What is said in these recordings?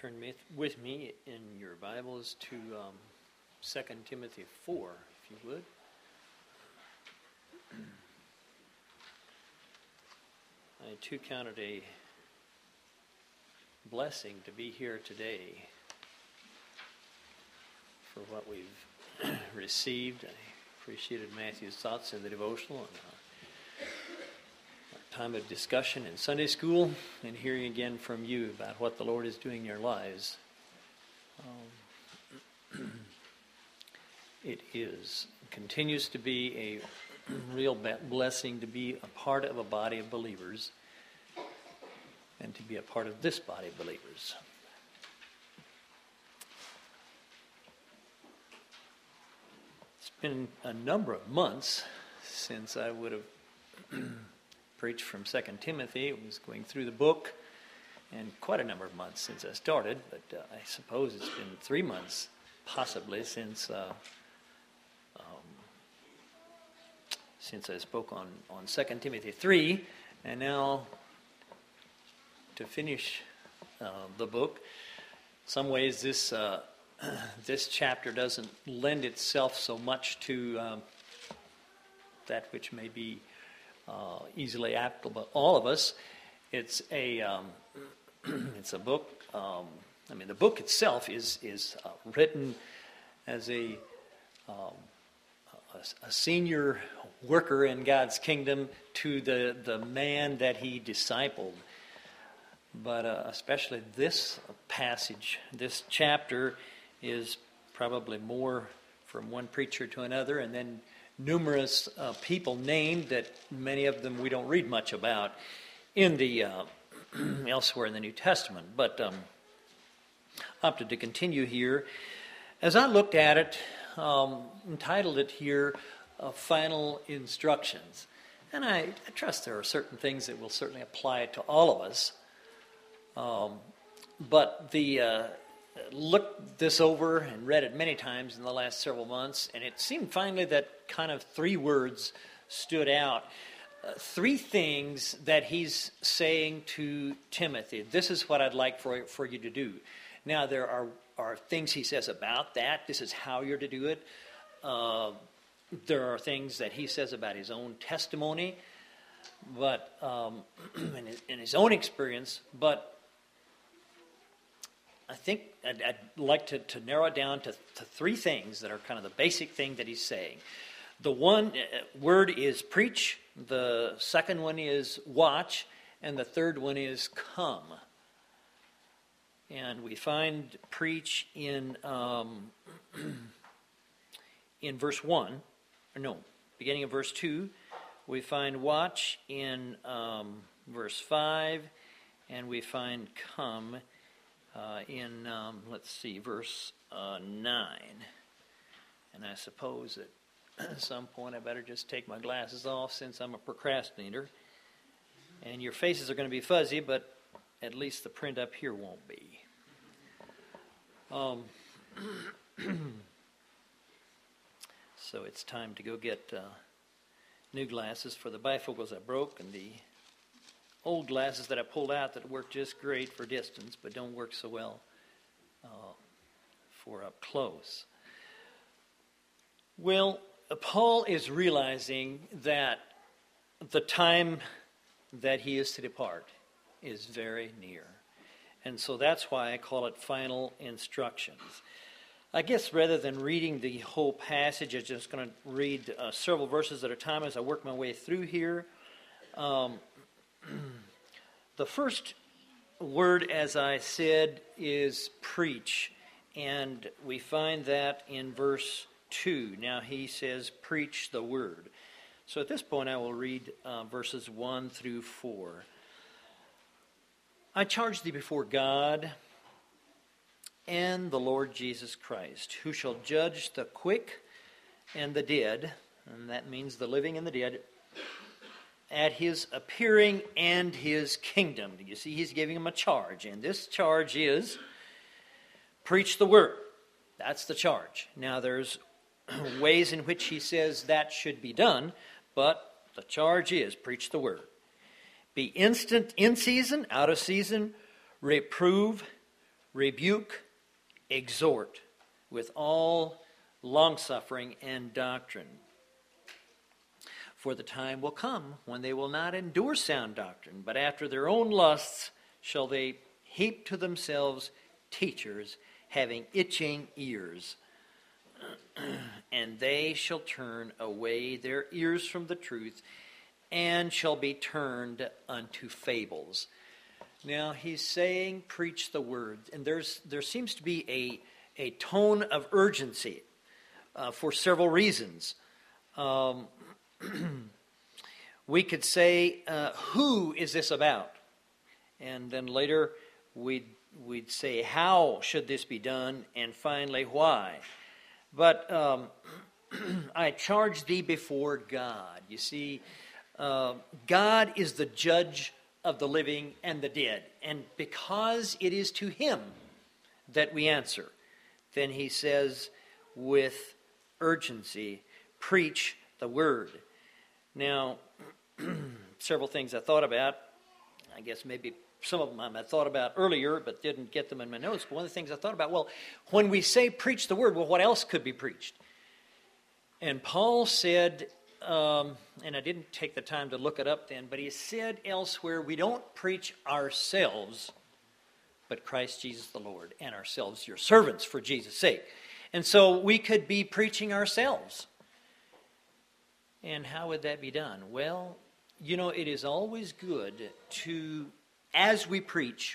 Turn with me in your Bibles to 2 Timothy 4, if you would. I too count it a blessing to be here today for what we've received. I appreciated Matthew's thoughts in the devotional and our time of discussion in Sunday school, and hearing again from you about what the Lord is doing in your lives. It continues to be a real blessing to be a part of a body of believers and to be a part of this body of believers. It's been a number of months since I would have preached from 2 Timothy. I was going through the book, and quite a number of months since I started, but I suppose it's been 3 months possibly since I spoke on 2 Timothy 3, and now to finish the book. In some ways this chapter doesn't lend itself so much to that which may be easily applicable to all of us. It's a book. The book itself is written as a senior worker in God's kingdom to the man that he discipled. But especially this passage, this chapter, is probably more from one preacher to another, and then numerous people named that many of them we don't read much about in the elsewhere in the New Testament. But opted to continue here. As I looked at it, entitled it here, Final Instructions. And I trust there are certain things that will certainly apply to all of us. But looked this over and read it many times in the last several months, and it seemed finally that kind of 3 words stood out. 3 things that he's saying to Timothy. This is what I'd like for you to do. Now, there are things he says about that. This is how you're to do it. There are things that he says about his own testimony, but in his own experience. But I think I'd like to narrow it down to 3 things that are kind of the basic thing that he's saying. The one word is preach, the second one is watch, and the third one is come. And we find preach in verse 1, beginning of verse 2. We find watch in verse 5, and we find come in, verse 9. And I suppose that at some point I better just take my glasses off since I'm a procrastinator. And your faces are going to be fuzzy, but at least the print up here won't be. So it's time to go get new glasses for the bifocals I broke, and the old glasses that I pulled out that work just great for distance, but don't work so well for up close. Well, Paul is realizing that the time that he is to depart is very near. And so that's why I call it Final Instructions. I guess rather than reading the whole passage, I'm just going to read several verses at a time as I work my way through here. The first word, as I said, is preach. And we find that in verse 2. Now he says, preach the word. So at this point I will read verses 1 through 4. I charge thee before God and the Lord Jesus Christ, who shall judge the quick and the dead, and that means the living and the dead, at his appearing and his kingdom. You see, he's giving them a charge, and this charge is preach the word. That's the charge. Now, there's ways in which he says that should be done, but the charge is preach the word. Be instant in season, out of season, reprove, rebuke, exhort with all longsuffering and doctrine. For the time will come when they will not endure sound doctrine, but after their own lusts shall they heap to themselves teachers having itching ears. And they shall turn away their ears from the truth, and shall be turned unto fables. Now he's saying, preach the word. And there seems to be a tone of urgency for several reasons. We could say, who is this about? And then later we'd say, how should this be done? And finally, why? But I charge thee before God. You see, God is the judge of the living and the dead. And because it is to him that we answer, then he says with urgency, preach the word. Now, several things I thought about. I guess maybe some of them I thought about earlier, but didn't get them in my notes. But one of the things I thought about, well, when we say preach the word, well, what else could be preached? And Paul said, and I didn't take the time to look it up then, but he said elsewhere, we don't preach ourselves, but Christ Jesus the Lord, and ourselves your servants for Jesus' sake. And so we could be preaching ourselves. And how would that be done? Well, you know, it is always good to, as we preach,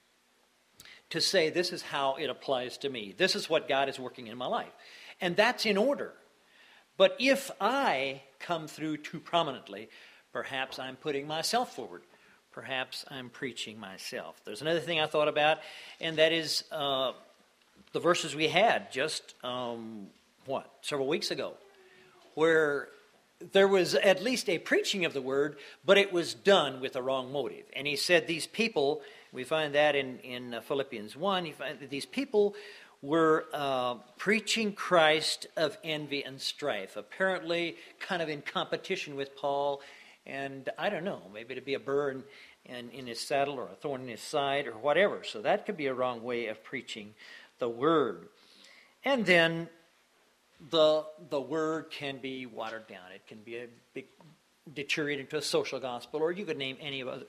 to say, this is how it applies to me. This is what God is working in my life. And that's in order. But if I come through too prominently, perhaps I'm putting myself forward. Perhaps I'm preaching myself. There's another thing I thought about, and that is the verses we had just, several weeks ago, where there was at least a preaching of the word, but it was done with the wrong motive. And he said these people, we find that in Philippians 1, you find that these people were preaching Christ of envy and strife, apparently kind of in competition with Paul, and I don't know, maybe to be a burr in his saddle or a thorn in his side or whatever. So that could be a wrong way of preaching the word. And then the word can be watered down. It can be deteriorated into a social gospel, or you could name any of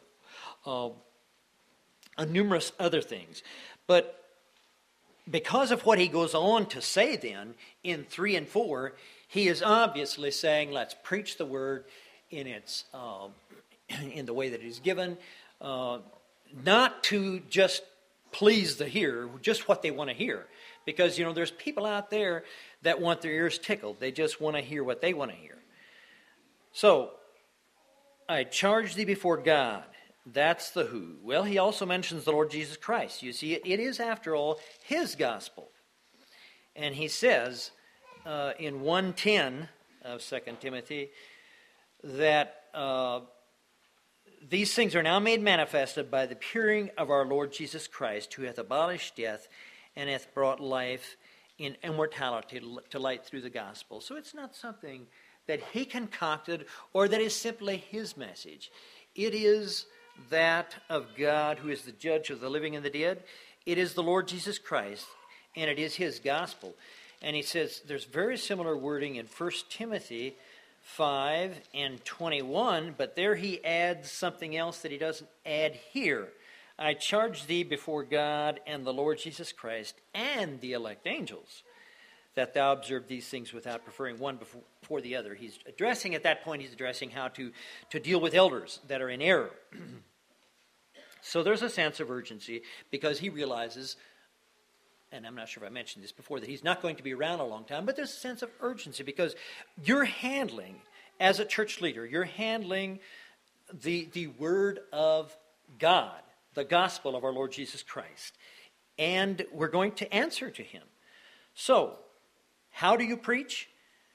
numerous other things. But because of what he goes on to say then in 3 and 4, he is obviously saying, let's preach the word in its in the way that it is given, not to just please the hearer, just what they want to hear. Because, you know, there's people out there that want their ears tickled. They just want to hear what they want to hear. So, I charge thee before God. That's the who. Well, he also mentions the Lord Jesus Christ. You see, it is, after all, his gospel. And he says in 1:10 of 2 Timothy that these things are now made manifested by the appearing of our Lord Jesus Christ, who hath abolished death and hath brought life in immortality to light through the gospel. So it's not something that he concocted or that is simply his message. It is that of God, who is the judge of the living and the dead. It is the Lord Jesus Christ, and it is his gospel. And he says there's very similar wording in 1 Timothy 5 and 21, but there he adds something else that he doesn't add here. I charge thee before God and the Lord Jesus Christ and the elect angels, that thou observe these things without preferring one before the other. He's addressing, at that point, he's addressing how to deal with elders that are in error. So there's a sense of urgency because he realizes, and I'm not sure if I mentioned this before, that he's not going to be around a long time, but there's a sense of urgency because you're handling, as a church leader, you're handling the word of God, the gospel of our Lord Jesus Christ. And we're going to answer to him. So, how do you preach?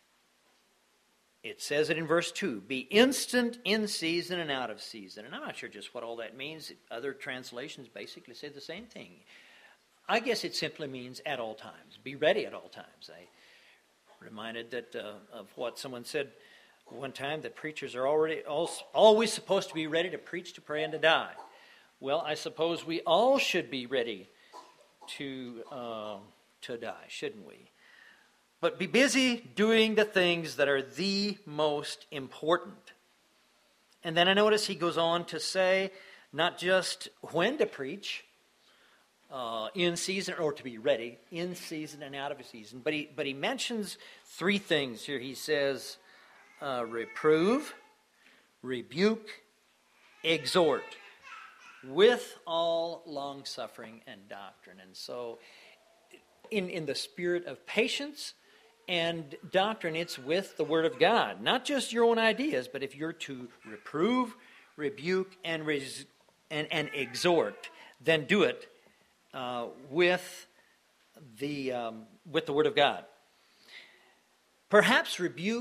It says it in verse 2, be instant in season and out of season. And I'm not sure just what all that means. Other translations basically say the same thing. I guess it simply means at all times. Be ready at all times. I reminded that of what someone said one time, that preachers are always supposed to be ready to preach, to pray, and to die. Well, I suppose we all should be ready to die, shouldn't we? But be busy doing the things that are the most important. And then I notice he goes on to say not just when to preach, in season, or to be ready, in season and out of a season, but he mentions three things here. He says, reprove, rebuke, exhort, with all long-suffering and doctrine. And so, in the spirit of patience and doctrine, it's with the Word of God. Not just your own ideas, but if you're to reprove, rebuke, and exhort, then do it with the Word of God. Perhaps reprove,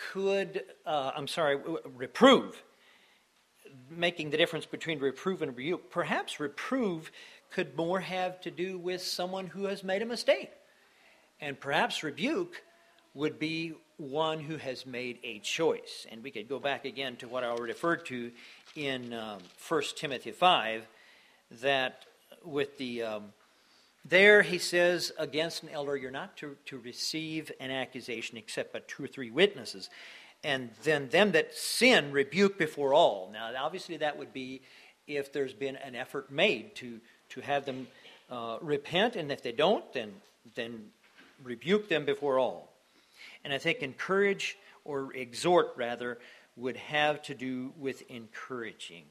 making the difference between reprove and rebuke. Perhaps reprove could more have to do with someone who has made a mistake. And perhaps rebuke would be one who has made a choice. And we could go back again to what I referred to in 1 Timothy 5, that with the... there he says, against an elder, you're not to receive an accusation except by 2 or 3 witnesses. And then them that sin rebuke before all. Now, obviously that would be if there's been an effort made to have them repent, and if they don't, then rebuke them before all. And I think encourage, or exhort rather, would have to do with encouraging.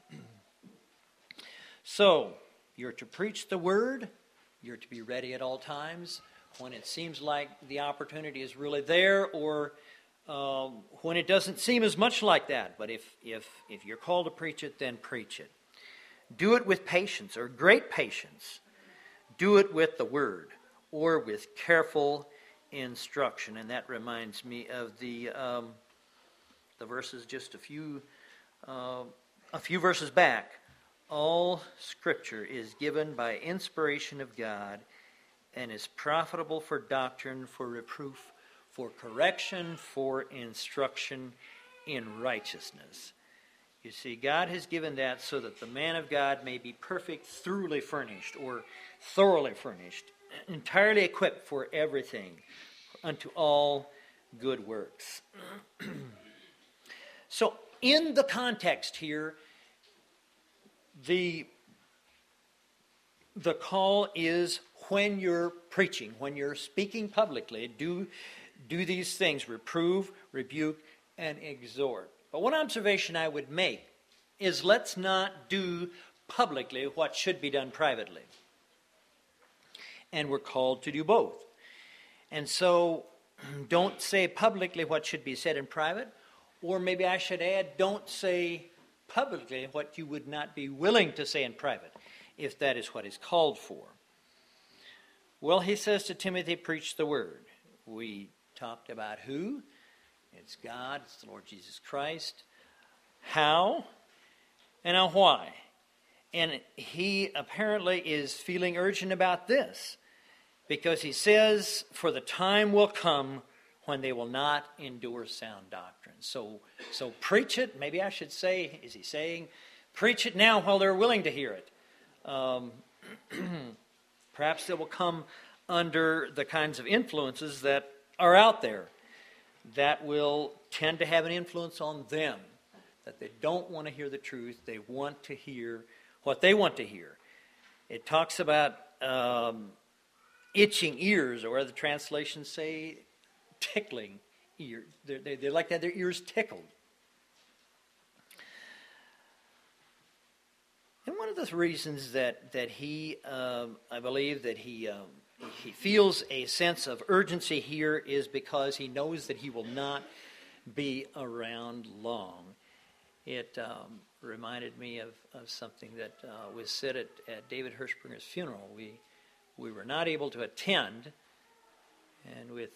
So, you're to preach the word, you're to be ready at all times, when it seems like the opportunity is really there, or when it doesn't seem as much like that. But if you're called to preach it, then preach it. Do it with patience, or great patience. Do it with the word, or with careful instruction. And that reminds me of the verses just a few verses back. All Scripture is given by inspiration of God and is profitable for doctrine, for reproof, for correction, for instruction in righteousness. You see, God has given that so that the man of God may be perfect, thoroughly furnished, or thoroughly furnished, entirely equipped for everything, unto all good works. So, in the context here, the call is when you're preaching, when you're speaking publicly, do these things: reprove, rebuke, and exhort. But one observation I would make is, let's not do publicly what should be done privately. And we're called to do both. And so, don't say publicly what should be said in private, or maybe I should add, don't say publicly what you would not be willing to say in private, if that is what is called for. Well, he says to Timothy, preach the word. We talked about who. It's God, it's the Lord Jesus Christ. How, and now why. And he apparently is feeling urgent about this, because he says, for the time will come when they will not endure sound doctrine. So preach it. Maybe I should say, is he saying, preach it now while they're willing to hear it. Perhaps they will come under the kinds of influences that are out there that will tend to have an influence on them, that they don't want to hear the truth. They want to hear what they want to hear. It talks about itching ears, or other translations say tickling ears. They like to have their ears tickled. And one of the reasons that he, I believe that he feels a sense of urgency here is because he knows that he will not be around long. It reminded me of something that was said at David Hirschberger's funeral. We were not able to attend, and with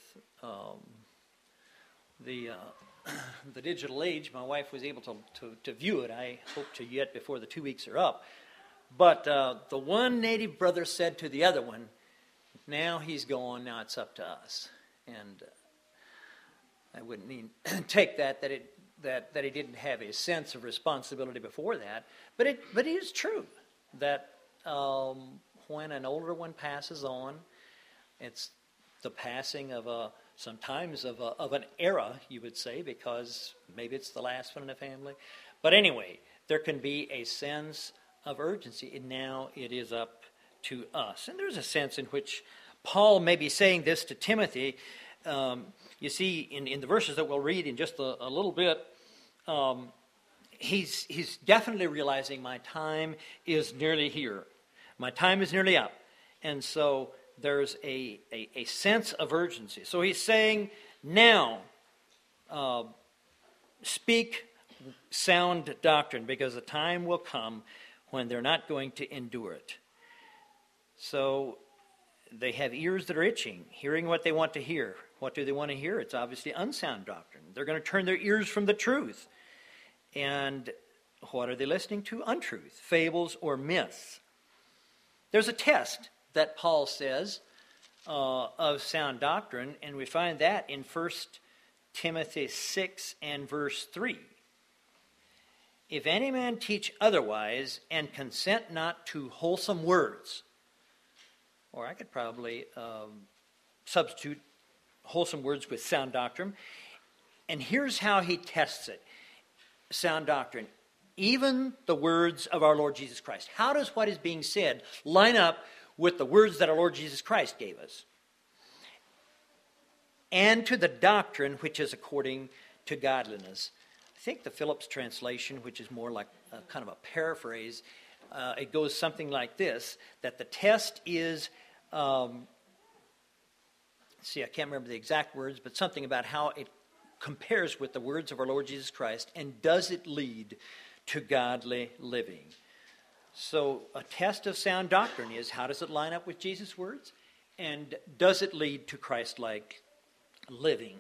the digital age, my wife was able to view it. I hope to yet before the 2 weeks are up. But the one native brother said to the other one, now he's gone, now it's up to us. And I wouldn't take that he didn't have a sense of responsibility before that. But it is true that when an older one passes on. It's the passing of sometimes of an era, you would say, because maybe it's the last one in the family. But anyway, there can be a sense of urgency, and now it is up to us. And there's a sense in which Paul may be saying this to Timothy. You see, in the verses that we'll read in just a little bit, he's definitely realizing my time is nearly here. My time is nearly up. And so there's a sense of urgency. So he's saying, now, speak sound doctrine, because the time will come when they're not going to endure it. So they have ears that are itching, hearing what they want to hear. What do they want to hear? It's obviously unsound doctrine. They're going to turn their ears from the truth. And what are they listening to? Untruth, fables, or myths. There's a test that Paul says of sound doctrine, and we find that in 1 Timothy 6 and verse 3. If any man teach otherwise and consent not to wholesome words, or I could probably substitute wholesome words with sound doctrine, and here's how he tests it. Sound doctrine, even the words of our Lord Jesus Christ. How does what is being said line up with the words that our Lord Jesus Christ gave us? And to the doctrine which is according to godliness. I think the Phillips translation, which is more like a kind of a paraphrase, it goes something like this, that the test is, I can't remember the exact words, but something about how it compares with the words of our Lord Jesus Christ, and does it lead to godly living? So a test of sound doctrine is, how does it line up with Jesus' words? And does it lead to Christ-like living?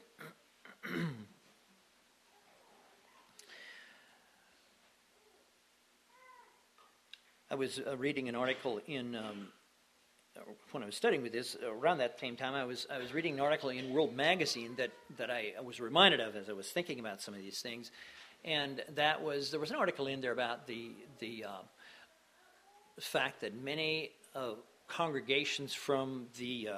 I was reading an article in, when I was studying with this, around that same time, I was reading an article in World Magazine that I was reminded of as I was thinking about some of these things. And there was an article in there about the fact that many congregations from the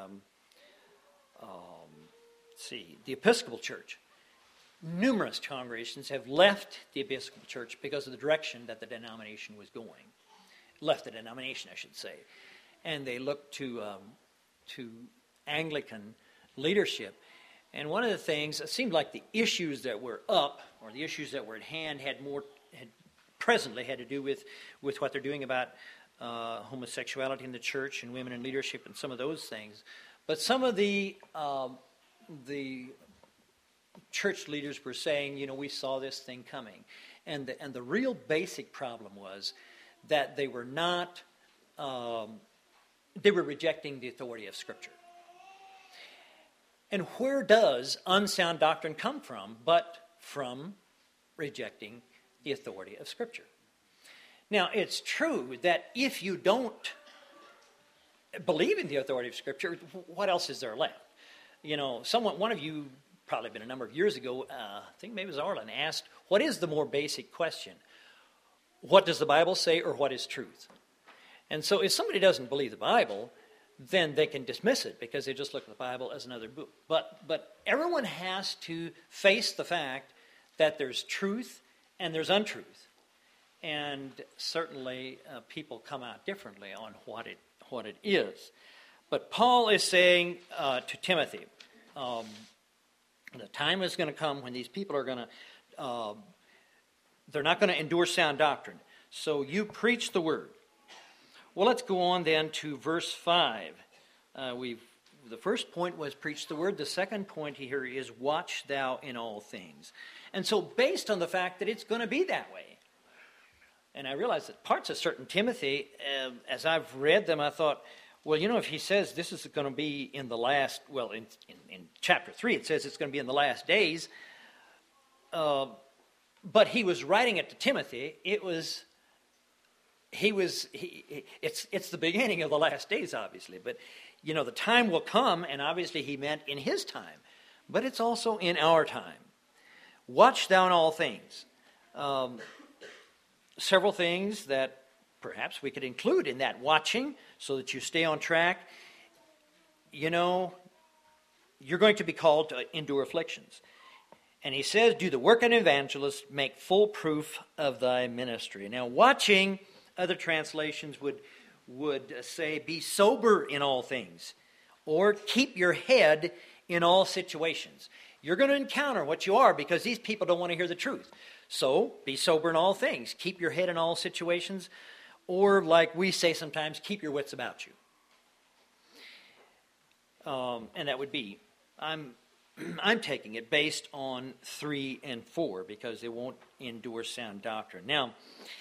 Episcopal Church, numerous congregations have left the Episcopal Church because of the direction that the denomination was going. Left the denomination, I should say. And they looked to Anglican leadership. And one of the things, it seemed like the issues that were up, or the issues that were at hand, had presently had to do with what they're doing about homosexuality in the church and women in leadership and some of those things. But some of the church leaders were saying, we saw this thing coming. And the real basic problem was that they were not, they were rejecting the authority of Scripture. And where does unsound doctrine come from but from rejecting the authority of Scripture? Now, it's true that if you don't believe in the authority of Scripture, what else is there left? One of you, probably been a number of years ago, I think maybe it was Arlen, asked, what is the more basic question? What does the Bible say, or what is truth? And so if somebody doesn't believe the Bible, then they can dismiss it because they just look at the Bible as another book. But everyone has to face the fact that there's truth and there's untruth. And certainly people come out differently on what it is. But Paul is saying to Timothy, the time is going to come when these people are going to, they're not going to endure sound doctrine. So you preach the word. Well, let's go on then to verse 5. The first point was preach the word. The second point here is watch thou in all things. And so based on the fact that it's going to be that way, and I realized that parts of certain Timothy, as I've read them, I thought, well, if he says this is going to be in the last, in chapter 3 it says it's going to be in the last days, but he was writing it to Timothy. It's the beginning of the last days, obviously. But, the time will come, and obviously he meant in his time. But it's also in our time. Watch thou in all things. Several things that perhaps we could include in that watching so that you stay on track. You know, you're going to be called to endure afflictions. And he says, do the work of an evangelist, make full proof of thy ministry. Now, watching, other translations would say, be sober in all things, or keep your head in all situations. You're going to encounter what you are because these people don't want to hear the truth. So, be sober in all things. Keep your head in all situations, or like we say sometimes, keep your wits about you. And that would be, I'm taking it based on 3 and 4 because they won't endure sound doctrine. Now,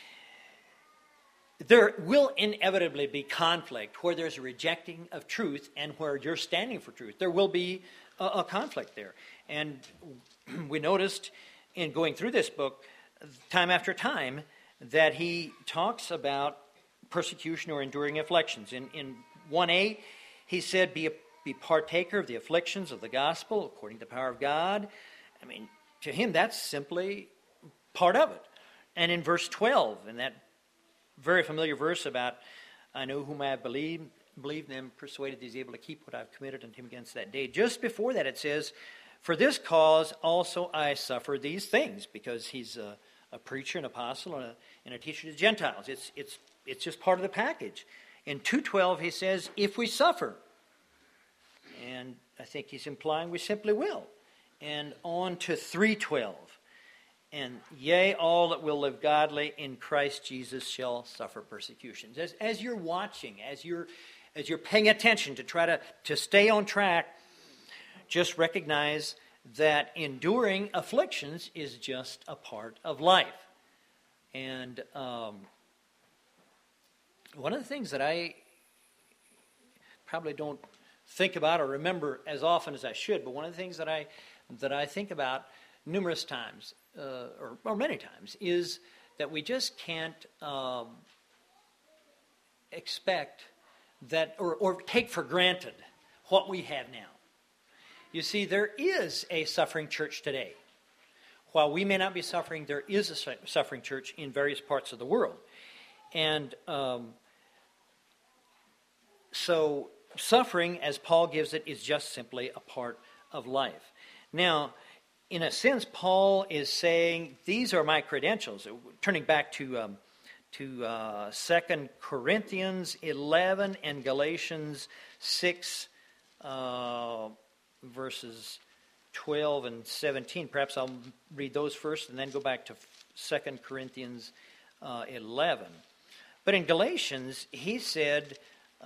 there will inevitably be conflict where there's a rejecting of truth and where you're standing for truth. There will be a conflict there. And we noticed in going through this book, time after time, that he talks about persecution or enduring afflictions. In 1a, he said, be partaker of the afflictions of the gospel according to the power of God. I mean, to him, that's simply part of it. And in verse 12, in that very familiar verse about, I know whom I have believed and am persuaded that he's able to keep what I've committed unto him against that day. Just before that it says, for this cause also I suffer these things, because he's a preacher, an apostle, and a teacher to the Gentiles. It's just part of the package. In 2:12 he says, if we suffer, and I think he's implying we simply will. And on to 3:12. And yea, all that will live godly in Christ Jesus shall suffer persecutions. As you're watching, as you're paying attention to try to stay on track, just recognize that enduring afflictions is just a part of life. And one of the things that I probably don't think about or remember as often as I should, but one of the things that I think about numerous times, or many times, is that we just can't expect that or take for granted what we have now. You see, there is a suffering church today. While we may not be suffering, there is a suffering church in various parts of the world. And so suffering, as Paul gives it, is just simply a part of life. Now, in a sense, Paul is saying, these are my credentials. Turning back to 2 Corinthians 11 and Galatians 6, verses 12 and 17. Perhaps I'll read those first and then go back to 2 Corinthians 11. But in Galatians, he said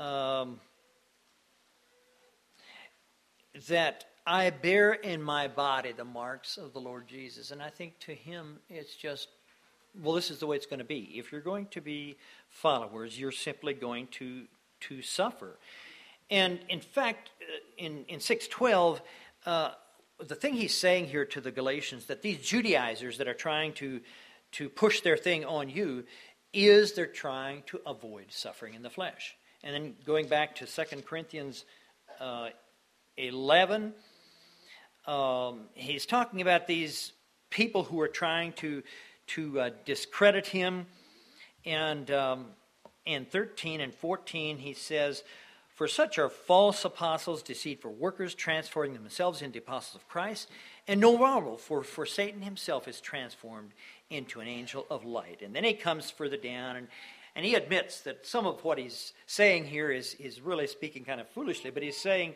that I bear in my body the marks of the Lord Jesus. And I think to him it's just, well, this is the way it's going to be. If you're going to be followers, you're simply going to suffer. And in fact, in 6:12, the thing he's saying here to the Galatians, that these Judaizers that are trying to push their thing on you, is they're trying to avoid suffering in the flesh. And then going back to 2 Corinthians 11, he's talking about these people who are trying to discredit him. And in 13 and 14, he says, for such are false apostles, deceitful workers, transforming themselves into apostles of Christ. And no marvel, for Satan himself is transformed into an angel of light. And then he comes further down, and he admits that some of what he's saying here is really speaking kind of foolishly. But he's saying,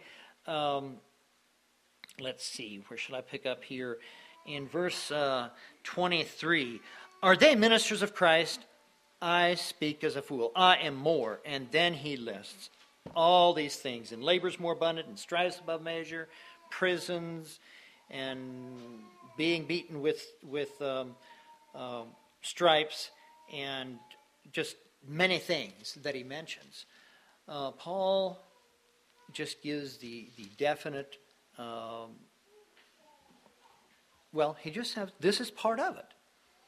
let's see, where should I pick up here? In verse 23, are they ministers of Christ? I speak as a fool. I am more. And then he lists all these things, and labors more abundant, and strifes above measure, prisons, and being beaten with stripes, and just many things that he mentions. Paul just gives the definite, he just has, this is part of it.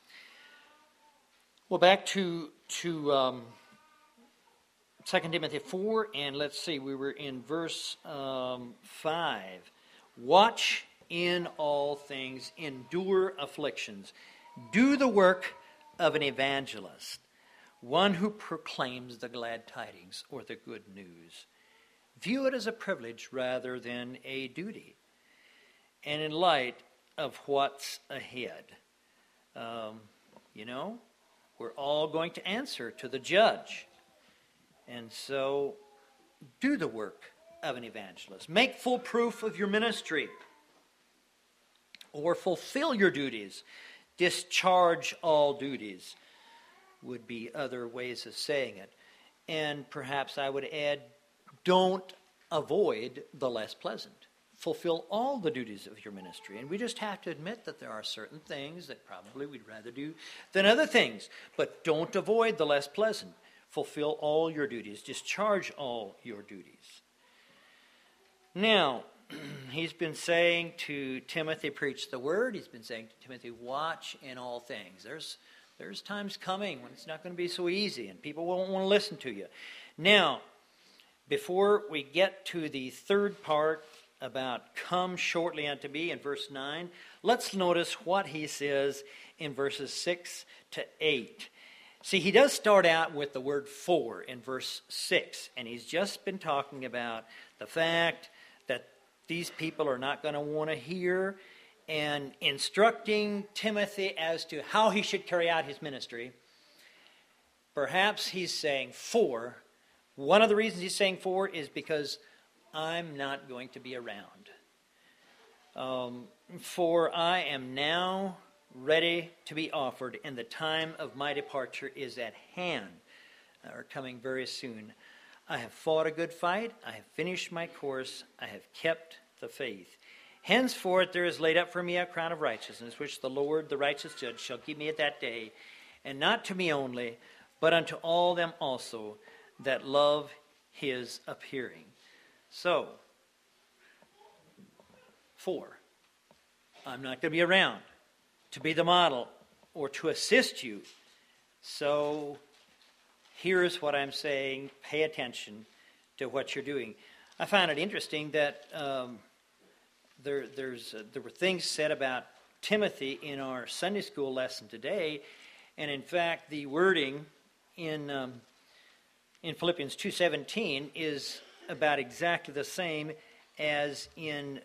Well, back to 2 Timothy 4, and let's see, we were in verse 5. Watch in all things, endure afflictions, do the work of an evangelist. one who proclaims the glad tidings or the good news. View it as a privilege rather than a duty. And in light of what's ahead, we're all going to answer to the judge. And so do the work of an evangelist. Make full proof of your ministry. Or fulfill your duties. Discharge all duties would be other ways of saying it. And perhaps I would add, don't avoid the less pleasant. Fulfill all the duties of your ministry. And we just have to admit that there are certain things that probably we'd rather do than other things. But don't avoid the less pleasant. Fulfill all your duties. Discharge all your duties. Now, he's been saying to Timothy, preach the word. He's been saying to Timothy, watch in all things. There's times coming when it's not going to be so easy and people won't want to listen to you. Now, before we get to the third part about come shortly unto me in verse 9, let's notice what he says in verses 6 to 8. See, he does start out with the word for in verse 6, and he's just been talking about the fact that these people are not going to want to hear, and instructing Timothy as to how he should carry out his ministry. Perhaps he's saying for. One of the reasons he's saying for is because I'm not going to be around. For I am now ready to be offered, and the time of my departure is at hand, or coming very soon. I have fought a good fight. I have finished my course. I have kept the faith. Henceforth there is laid up for me a crown of righteousness, which the Lord, the righteous judge, shall give me at that day, and not to me only, but unto all them also that love his appearing. So, I'm not going to be around to be the model or to assist you. So, here's what I'm saying. Pay attention to what you're doing. I found it interesting that there were things said about Timothy in our Sunday school lesson today, and in fact, the wording in Philippians 2:17 is about exactly the same as in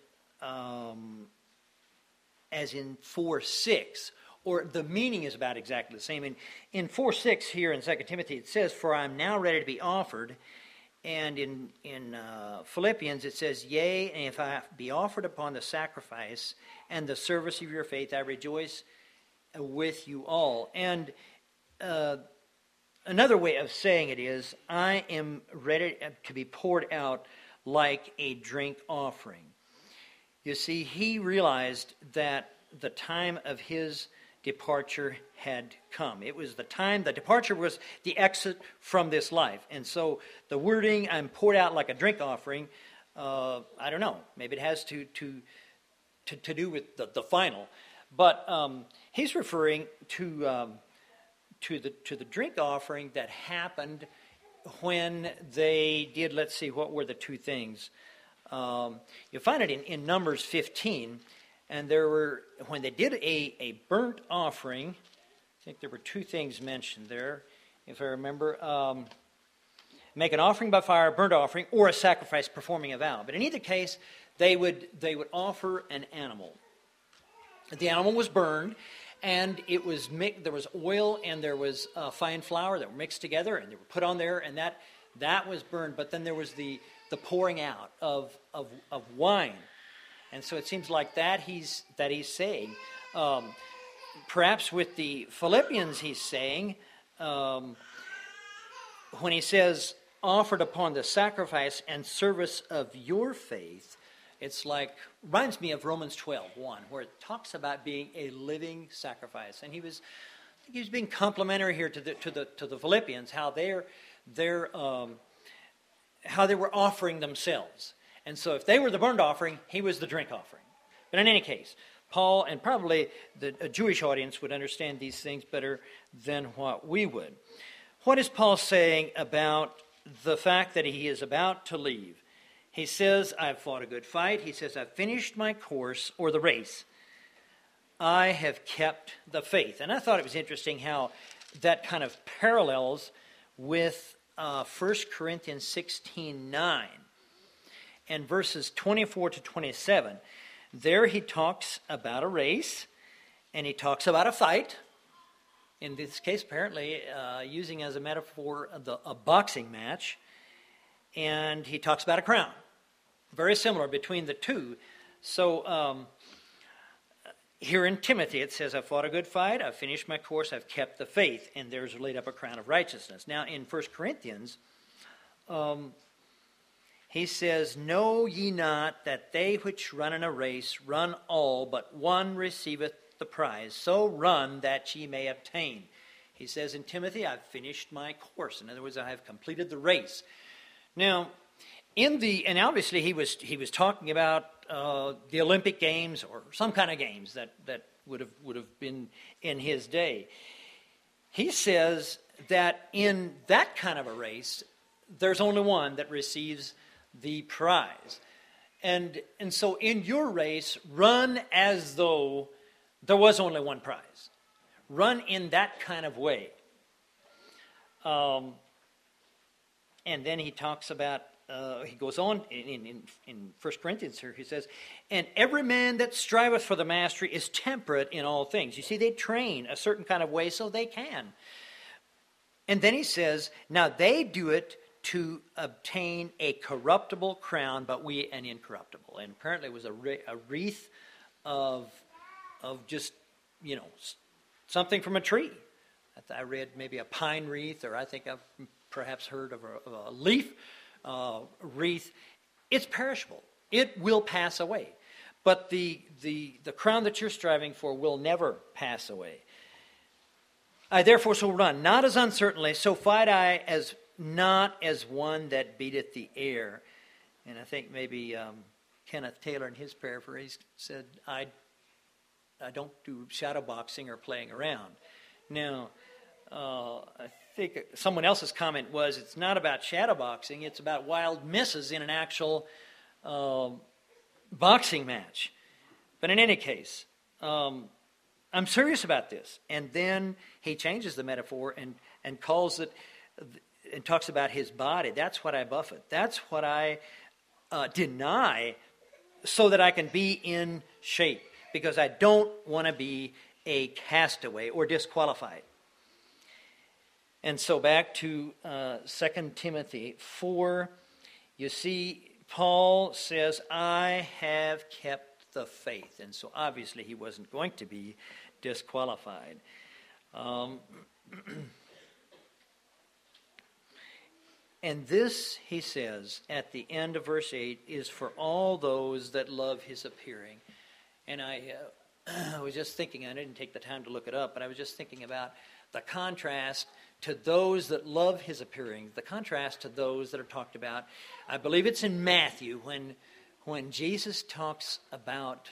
4:6, or the meaning is about exactly the same. In 4:6 here in 2 Timothy, it says, "For I am now ready to be offered." And in Philippians, it says, "Yea, and if I be offered upon the sacrifice and the service of your faith, I rejoice with you all." And another way of saying it is, I am ready to be poured out like a drink offering. You see, he realized that the time of his departure had come. It was the departure was the exit from this life. And so the wording, I'm poured out like a drink offering, I don't know. Maybe it has to do with the final. But he's referring to the drink offering that happened when they did, let's see, what were the two things? You'll find it in Numbers 15. And when they did a burnt offering, I think there were two things mentioned there, if I remember. Make an offering by fire, a burnt offering, or a sacrifice performing a vow. But in either case, they would offer an animal. The animal was burned, and it was there was oil and there was fine flour that were mixed together, and they were put on there, and that was burned. But then there was the pouring out of wine. And so it seems like that he's saying. Perhaps with the Philippians he's saying, when he says, offered upon the sacrifice and service of your faith, it's reminds me of Romans 12:1, where it talks about being a living sacrifice. And he was being complimentary here to the Philippians, how they were offering themselves. And so if they were the burnt offering, he was the drink offering. But in any case, Paul and probably a Jewish audience would understand these things better than what we would. What is Paul saying about the fact that he is about to leave? He says, I've fought a good fight. He says, I've finished my course, or the race. I have kept the faith. And I thought it was interesting how that kind of parallels with 1 Corinthians 16:9 and verses 24 to 27. There he talks about a race, and he talks about a fight. In this case, apparently, using as a metaphor a boxing match. And he talks about a crown. Very similar between the two. So here in Timothy, it says, I've fought a good fight, I've finished my course, I've kept the faith, and there's laid up a crown of righteousness. Now, in 1 Corinthians, he says, Know ye not that they which run in a race run all, but one receiveth the prize. So run that ye may obtain. He says in Timothy, I've finished my course. In other words, I have completed the race. Now, and obviously he was talking about the Olympic Games or some kind of games that would have been in his day. He says that in that kind of a race, there's only one that receives the prize. And so in your race, run as though there was only one prize. Run in that kind of way. And then he talks about, he goes on in 1 Corinthians here, he says, and every man that striveth for the mastery is temperate in all things. You see, they train a certain kind of way so they can. And then he says, now they do it to obtain a corruptible crown, but we an incorruptible. And apparently it was a wreath of just, something from a tree. I read maybe a pine wreath, or I think I've perhaps heard of a leaf wreath. It's perishable. It will pass away. But the crown that you're striving for will never pass away. I therefore so run, not as uncertainly, so fight I as not as one that beateth the air. And I think maybe Kenneth Taylor in his paraphrase said, I don't do shadow boxing or playing around. Now, I think someone else's comment was, it's not about shadow boxing, it's about wild misses in an actual boxing match. But in any case, I'm serious about this. And then he changes the metaphor and calls it, and talks about his body. That's what I buffet. That's what I deny so that I can be in shape. Because I don't want to be a castaway or disqualified. And so back to 2 Timothy 4, you see, Paul says, I have kept the faith. And so obviously he wasn't going to be disqualified. And this, he says, at the end of verse 8, is for all those that love his appearing. And I was just thinking, I didn't take the time to look it up, but I was just thinking about the contrast to those that love his appearing, the contrast to those that are talked about. I believe it's in Matthew when Jesus talks about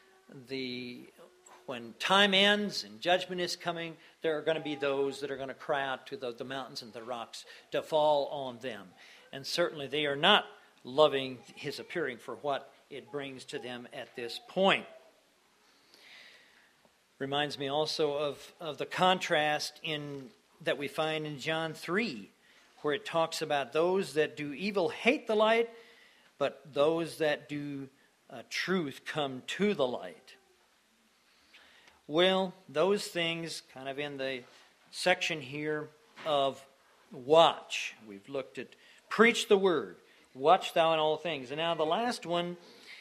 when time ends and judgment is coming, there are going to be those that are going to cry out to the mountains and the rocks to fall on them. And certainly they are not loving his appearing for what it brings to them at this point. Reminds me also of the contrast that we find in John 3, where it talks about those that do evil hate the light, but those that do truth come to the light. Well, those things kind of in the section here of watch. We've looked at preach the word, watch thou in all things. And now the last one,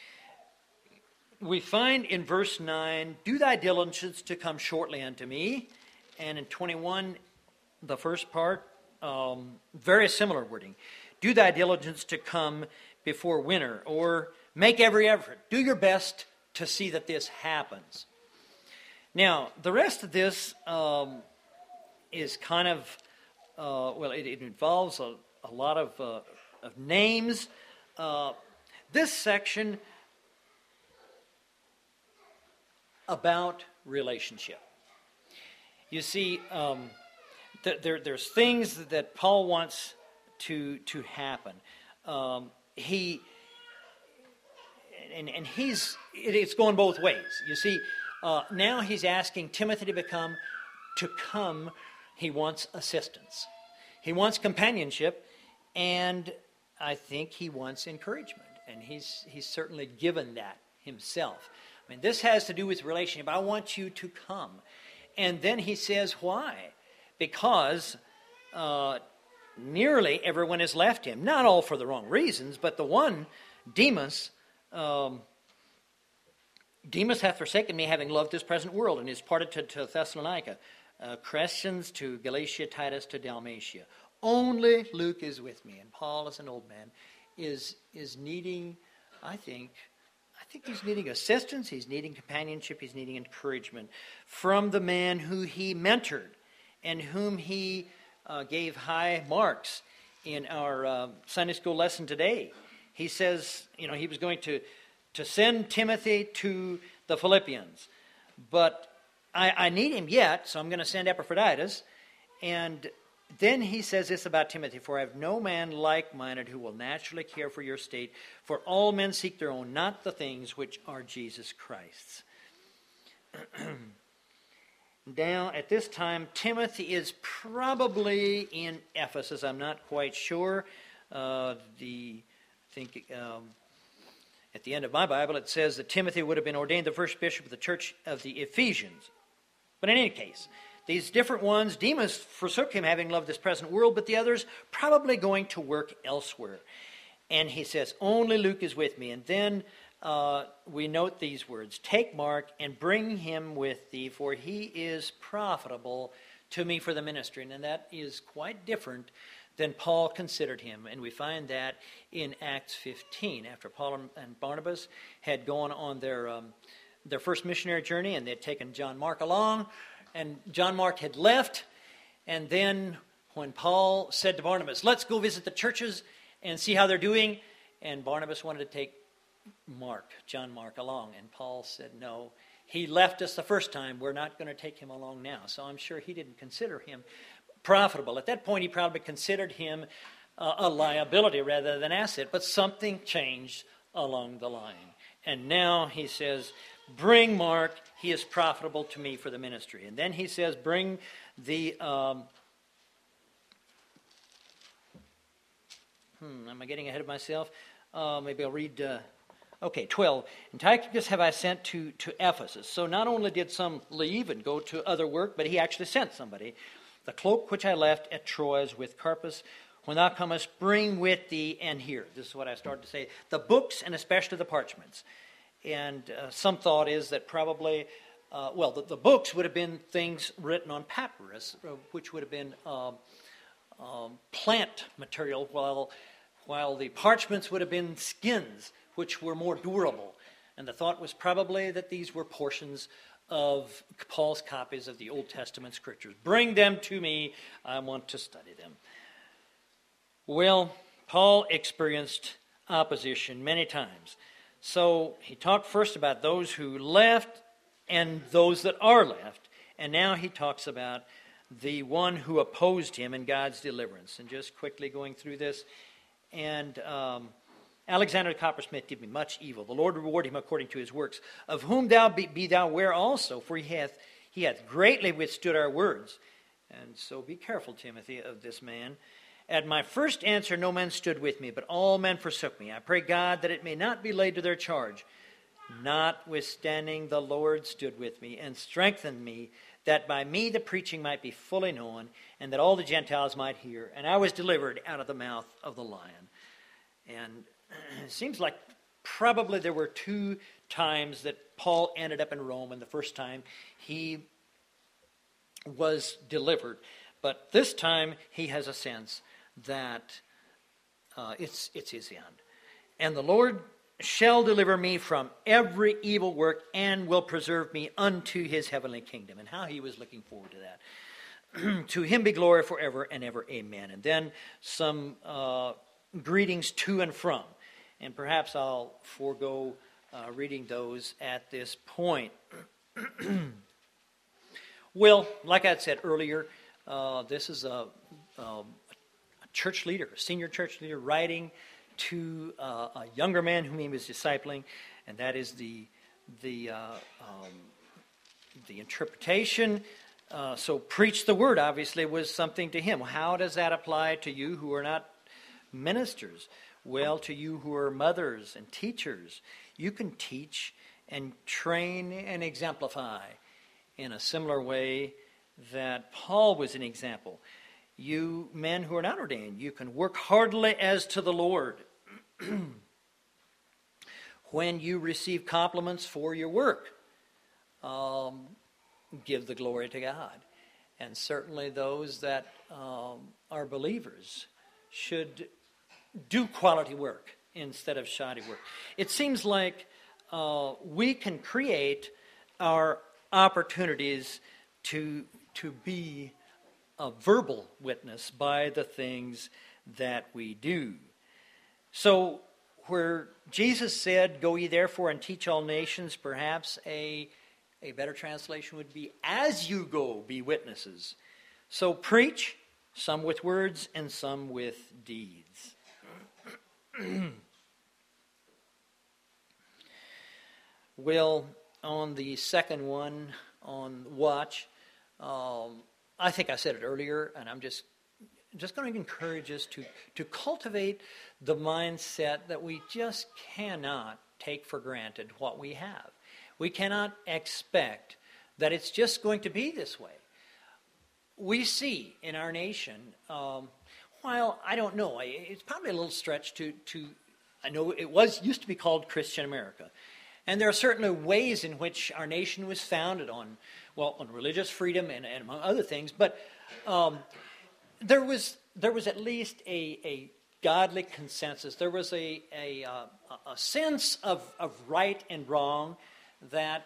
we find in verse 9, do thy diligence to come shortly unto me. And in 21, the first part, very similar wording. Do thy diligence to come before winter, or make every effort. Do your best to see that this happens. Now, the rest of this is kind of, it involves a lot of names. This section about relationship. You see, there's things that Paul wants to happen. It's going both ways. You see, now he's asking Timothy to come he wants assistance. He wants companionship, and I think he wants encouragement. And he's certainly given that himself. I mean, this has to do with relationship. I want you to come. And then he says, why? Because nearly everyone has left him. Not all for the wrong reasons, but the one, Demas, Demas hath forsaken me, having loved this present world, and is parted to Thessalonica. Crescens to Galatia, Titus to Dalmatia. Only Luke is with me. And Paul, as an old man, is needing, I think he's needing assistance, he's needing companionship, he's needing encouragement from the man who he mentored and whom he gave high marks in our Sunday school lesson today. He says, he was going to send Timothy to the Philippians, but I need him yet, so I'm going to send Epaphroditus. And then he says this about Timothy, for I have no man like-minded who will naturally care for your state, for all men seek their own, not the things which are Jesus Christ's. Now, at this time, Timothy is probably in Ephesus. I'm not quite sure. At the end of my Bible, it says that Timothy would have been ordained the first bishop of the church of the Ephesians. But in any case, these different ones, Demas forsook him, having loved this present world, but the others probably going to work elsewhere. And he says, only Luke is with me. And then we note these words, take Mark and bring him with thee, for he is profitable to me for the ministry. And that is quite different than Paul considered him. And we find that in Acts 15, after Paul and Barnabas had gone on their first missionary journey, and they had taken John Mark along, and John Mark had left. And then when Paul said to Barnabas, let's go visit the churches and see how they're doing, and Barnabas wanted to take John Mark along, and Paul said, no, he left us the first time, we're not going to take him along now. So I'm sure he didn't consider him profitable. At that point, he probably considered him a liability rather than asset, but something changed along the line. And now he says, bring Mark, he is profitable to me for the ministry. And then he says, bring the, am I getting ahead of myself? Maybe I'll read, 12. And Tychicus have I sent to Ephesus. So not only did some leave and go to other work, but he actually sent somebody. The cloak which I left at Troas with Carpus, when thou comest, bring with thee, and here. This is what I started to say. The books, and especially the parchments. And some thought is that probably, the books would have been things written on papyrus, which would have been plant material, while the parchments would have been skins, which were more durable. And the thought was probably that these were portions of Paul's copies of the Old Testament scriptures. Bring them to me, I want to study them. Well, Paul experienced opposition many times. So he talked first about those who left and those that are left. And now he talks about the one who opposed him in God's deliverance. And just quickly going through this. And Alexander the coppersmith did me much evil. The Lord reward him according to his works. Of whom thou be thou aware also, for he hath greatly withstood our words. And so be careful, Timothy, of this man. At my first answer no man stood with me, but all men forsook me. I pray God that it may not be laid to their charge. Notwithstanding, the Lord stood with me and strengthened me, that by me the preaching might be fully known, and that all the Gentiles might hear. And I was delivered out of the mouth of the lion. And it seems like probably there were two times that Paul ended up in Rome, and the first time he was delivered. But this time he has a sense that it's his end. And the Lord shall deliver me from every evil work and will preserve me unto his heavenly kingdom. And how he was looking forward to that. To him be glory forever and ever. Amen. And then some greetings to and from. And perhaps I'll forego reading those at this point. Well, like I said earlier, this is a church leader, a senior church leader, writing to a younger man whom he was discipling, and that is the interpretation So preach the word obviously was something to him. How does that apply to you who are not ministers? Well, to you who are mothers and teachers, you can teach and train and exemplify in a similar way that Paul was an example. You men who are not ordained, you can work heartily as to the Lord. When you receive compliments for your work, give the glory to God. And certainly those that are believers should do quality work instead of shoddy work. It seems like we can create our opportunities to be a verbal witness by the things that we do. So where Jesus said, "Go ye therefore and teach all nations," perhaps a better translation would be, "As you go, be witnesses." So preach, some with words and some with deeds. Well, on the second one, on watch, I think I said it earlier, and I'm just going to encourage us to cultivate the mindset that we just cannot take for granted what we have. We cannot expect that it's just going to be this way. We see in our nation, while I don't know, it's probably a little stretch to I know it used to be called Christian America. And there are certainly ways in which our nation was founded on religious freedom and among other things. But there was at least a godly consensus. There was a sense of right and wrong that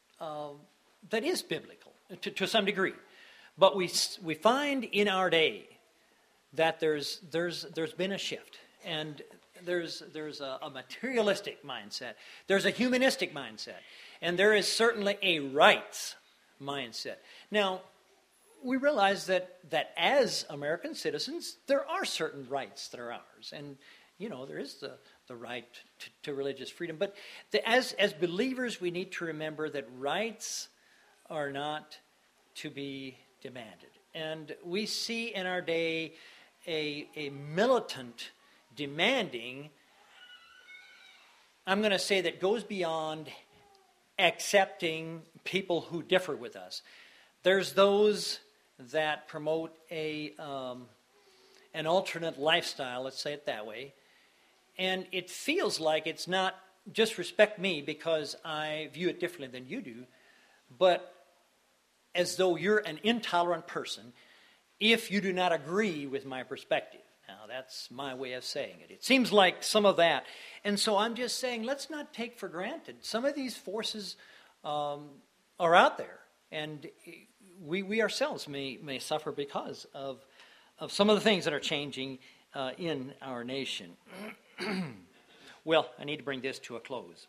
is biblical to some degree. But we find in our day that there's been a shift, and there's a materialistic mindset, there's a humanistic mindset, and there is certainly a rights mindset. Now, we realize that as American citizens, there are certain rights that are ours, and there is the right to religious freedom. But as believers, we need to remember that rights are not to be demanded. And we see in our day a militant demanding, I'm going to say, that goes beyond accepting people who differ with us. There's those that promote an alternate lifestyle, let's say it that way, and it feels like it's not just respect me because I view it differently than you do, but as though you're an intolerant person if you do not agree with my perspective. Now, that's my way of saying it. It seems like some of that. And so I'm just saying, let's not take for granted. Some of these forces are out there, and we ourselves may suffer because of some of the things that are changing in our nation. Well, I need to bring this to a close.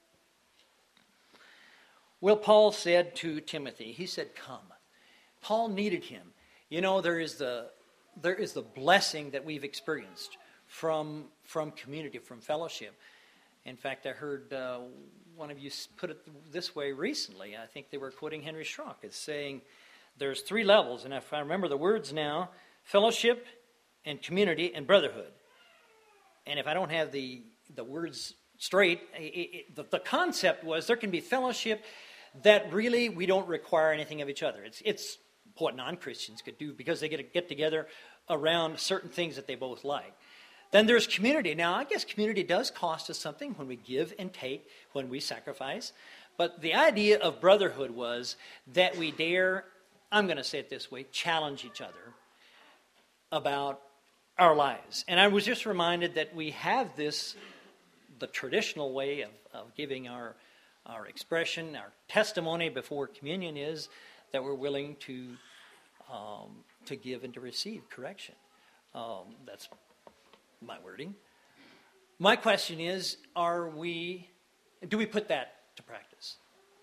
Well, Paul said to Timothy, he said, "Come." Paul needed him. There is the blessing that we've experienced from community, from fellowship. In fact, I heard one of you put it this way recently. I think they were quoting Henry Schrock as saying there's 3 levels, and if I remember the words now, fellowship and community and brotherhood. And if I don't have the words straight, the concept was there can be fellowship that really we don't require anything of each other. It's what non-Christians could do because they get together around certain things that they both like. Then there's community. Now, I guess community does cost us something when we give and take, when we sacrifice. But the idea of brotherhood was that we dare, I'm going to say it this way, challenge each other about our lives. And I was just reminded that we have this, the traditional way of giving our expression, our testimony before communion is that we're willing to give and to receive correction. That's my wording. My question is, do we put that to practice?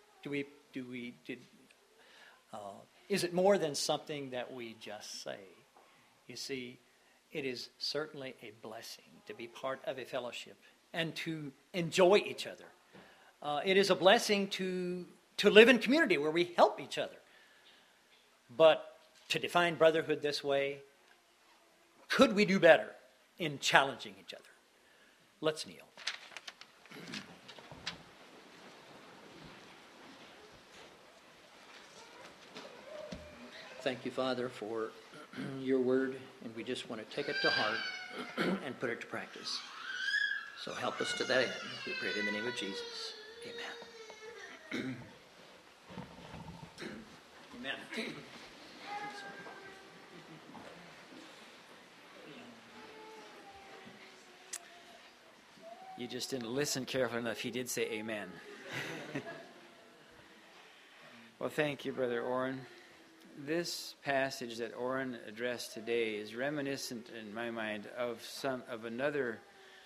Is it more than something that we just say? You see, it is certainly a blessing to be part of a fellowship and to enjoy each other. It is a blessing to live in community where we help each other. But to define brotherhood this way, could we do better in challenging each other? Let's kneel. Thank you, Father, for your word, and we just want to take it to heart and put it to practice. So help us to that end. We pray it in the name of Jesus. Amen. Amen. You just didn't listen carefully enough. He did say amen. Well, thank you, Brother Orrin. This passage that Orrin addressed today is reminiscent in my mind of another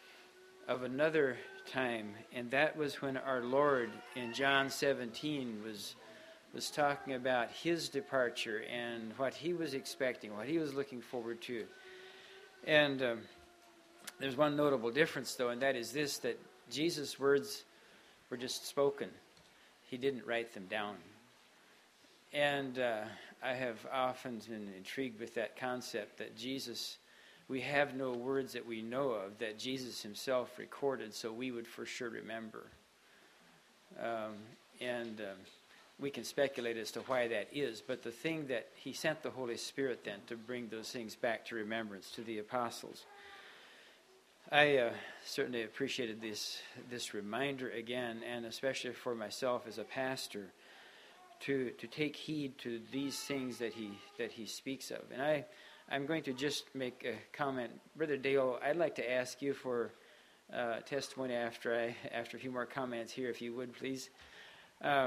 time, and that was when our Lord in John 17 was talking about his departure and what he was expecting, what he was looking forward to. And there's one notable difference, though, and that is this, that Jesus' words were just spoken. He didn't write them down. And I have often been intrigued with that concept that Jesus, we have no words that we know of that Jesus himself recorded, so we would for sure remember. We can speculate as to why that is, but the thing that he sent the Holy Spirit then to bring those things back to remembrance to the apostles. I certainly appreciated this reminder again, and especially for myself as a pastor, to take heed to these things that he speaks of. And I'm going to just make a comment. Brother Dale, I'd like to ask you for testimony after a few more comments here, if you would, please. I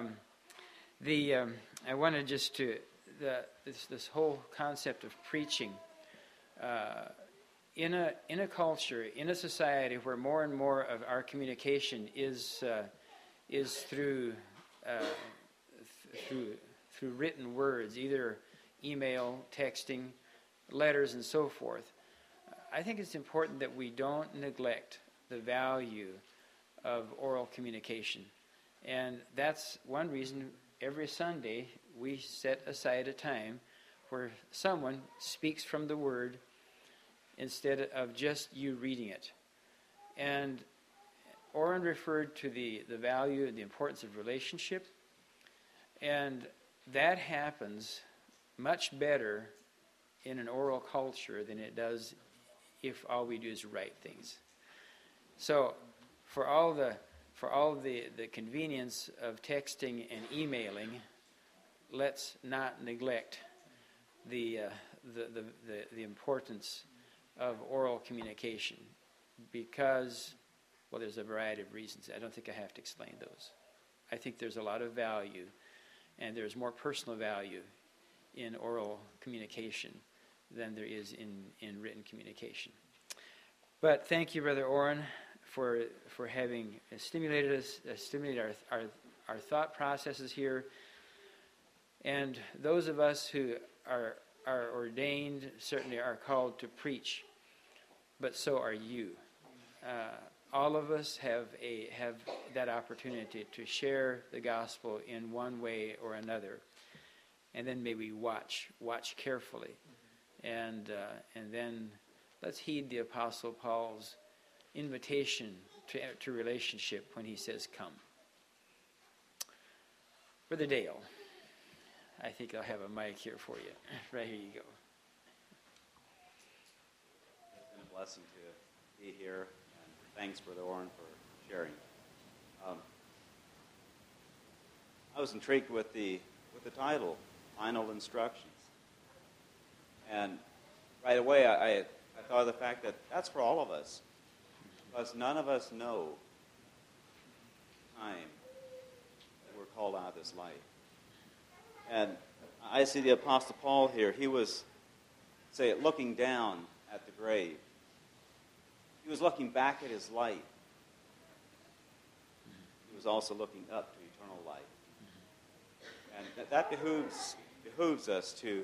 wanted just to this whole concept of preaching in a culture, in a society where more and more of our communication is through written words, either email, texting, letters, and so forth. I think it's important that we don't neglect the value of oral communication. And that's one reason every Sunday we set aside a time where someone speaks from the Word instead of just you reading it. And Orrin referred to the value and the importance of relationship. And that happens much better in an oral culture than it does if all we do is write things. So for all the convenience of texting and emailing, let's not neglect the importance of oral communication, because, well, there's a variety of reasons. I don't think I have to explain those. I think there's a lot of value, and there's more personal value in oral communication than there is in written communication. But thank you, Brother Orrin, for having stimulated us, stimulated our thought processes here. And those of us who are ordained certainly are called to preach, but so are you. All of us have that opportunity to share the gospel in one way or another, and then maybe watch carefully, and then let's heed the Apostle Paul's invitation to relationship when he says, "Come." Brother Dale, I think I'll have a mic here for you. Right here you go. It's been a blessing to be here, and thanks, Brother Orrin, for sharing. I was intrigued with the title, Final Instructions. And right away I thought of the fact that that's for all of us, because none of us know the time that we're called out of this life. And I see the Apostle Paul here. He was, looking down at the grave. He was looking back at his life. He was also looking up to eternal life. And that behooves us to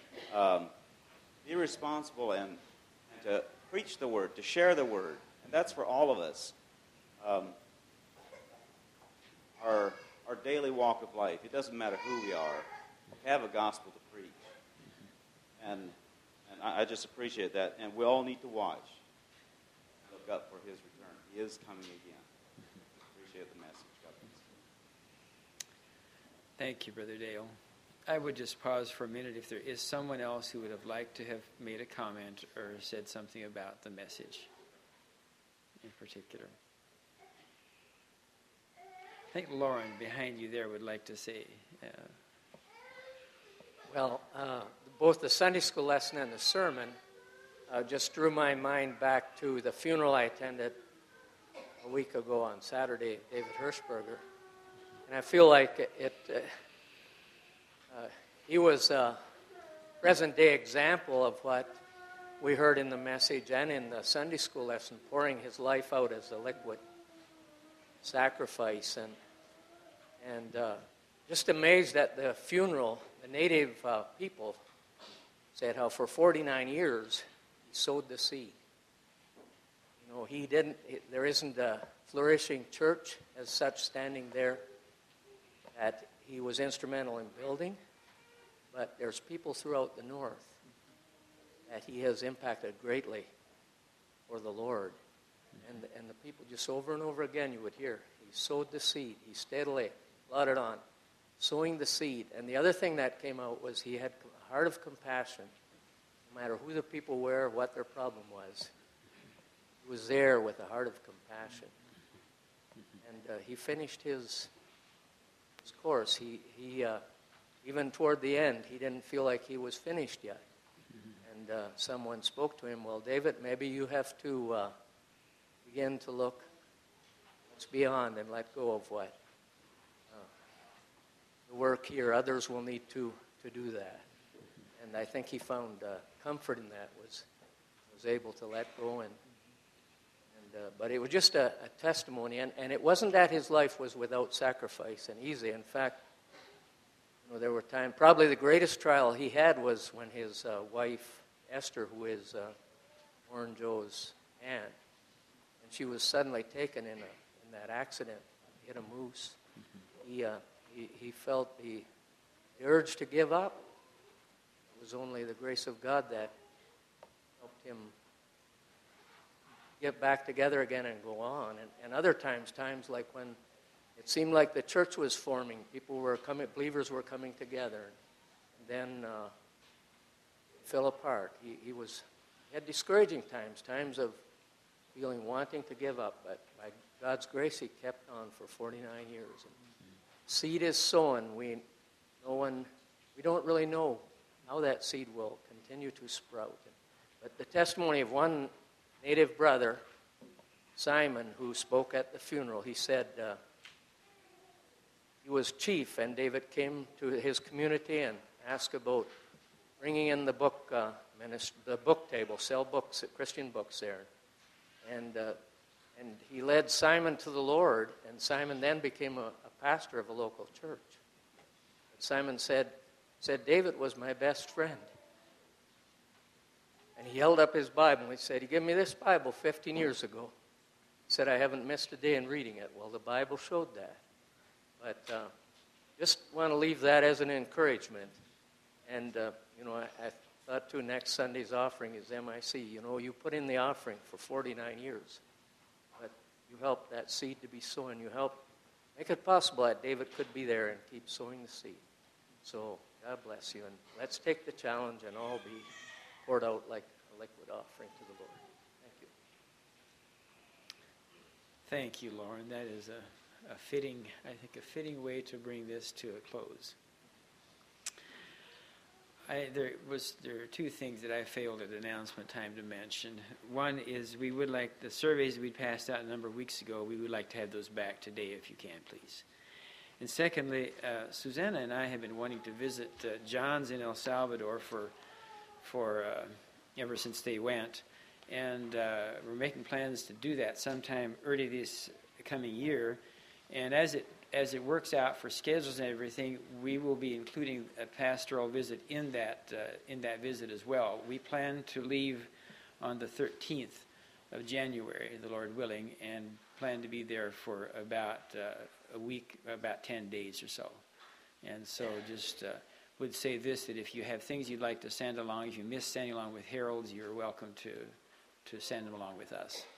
be responsible and to preach the Word, to share the Word. And that's for all of us. Our daily walk of life, it doesn't matter who we are, we have a gospel to preach. And I just appreciate that. And we all need to watch, look up for his return. He is coming again. Appreciate the message. God bless. Thank you, Brother Dale. I would just pause for a minute if there is someone else who would have liked to have made a comment or said something about the message in particular. I think Lauren behind you there would like to say. Well, both the Sunday school lesson and the sermon just drew my mind back to the funeral I attended a week ago on Saturday, David Hirschberger. And I feel like he was a present-day example of what we heard in the message and in the Sunday school lesson, pouring his life out as a liquid sacrifice. And just amazed at the funeral, the native people said how for 49 years he sowed the seed. You know, there isn't a flourishing church as such standing there that he was instrumental in building, but there's people throughout the north that he has impacted greatly for the Lord. And the people just over and over again you would hear, he sowed the seed, he steadily plodded on, sowing the seed. And the other thing that came out was he had a heart of compassion, no matter who the people were, what their problem was. He was there with a heart of compassion. And he finished his course. He even toward the end, he didn't feel like he was finished yet. And someone spoke to him, well, David, maybe you have to begin to look what's beyond and let go of what the work here. Others will need to do that. And I think he found comfort in that, was able to let go. But it was just a testimony. And it wasn't that his life was without sacrifice and easy. In fact, you know, there were times, probably the greatest trial he had was when his wife, Esther, who is Warren Joe's aunt, and she was suddenly taken in that accident, hit a moose. He felt the urge to give up. It was only the grace of God that helped him get back together again and go on. And other times like when it seemed like the church was forming, believers were coming together, and then it fell apart. He had discouraging times of feeling wanting to give up, but by God's grace he kept on for 49 years. And seed is sown. We don't really know how that seed will continue to sprout. But the testimony of one native brother, Simon, who spoke at the funeral, he said he was chief, and David came to his community and asked about bringing in the book table, sell books, Christian books there. And he led Simon to the Lord, and Simon then became a pastor of a local church. And Simon said, David was my best friend. And he held up his Bible and he said, he gave me this Bible 15 years ago. He said, I haven't missed a day in reading it. Well, the Bible showed that. But just want to leave that as an encouragement. And, I thought too, next Sunday's offering is MIC. You put in the offering for 49 years. But you helped that seed to be sown. You helped make it possible that David could be there and keep sowing the seed. So God bless you. And let's take the challenge and all be poured out like a liquid offering to the Lord. Thank you. Thank you, Lauren. That is a fitting way to bring this to a close. There are two things that I failed at announcement time to mention. One is we would like the surveys we passed out a number of weeks ago, we would like to have those back today if you can, please. And secondly, Susanna and I have been wanting to visit John's in El Salvador for ever since they went, and we're making plans to do that sometime early this coming year. And as it works out for schedules and everything, we will be including a pastoral visit in that visit as well. We plan to leave on the 13th of January, the Lord willing, and plan to be there for about a week, about 10 days or so. And so just would say this, that if you have things you'd like to send along, if you miss sending along with heralds, you're welcome to send them along with us.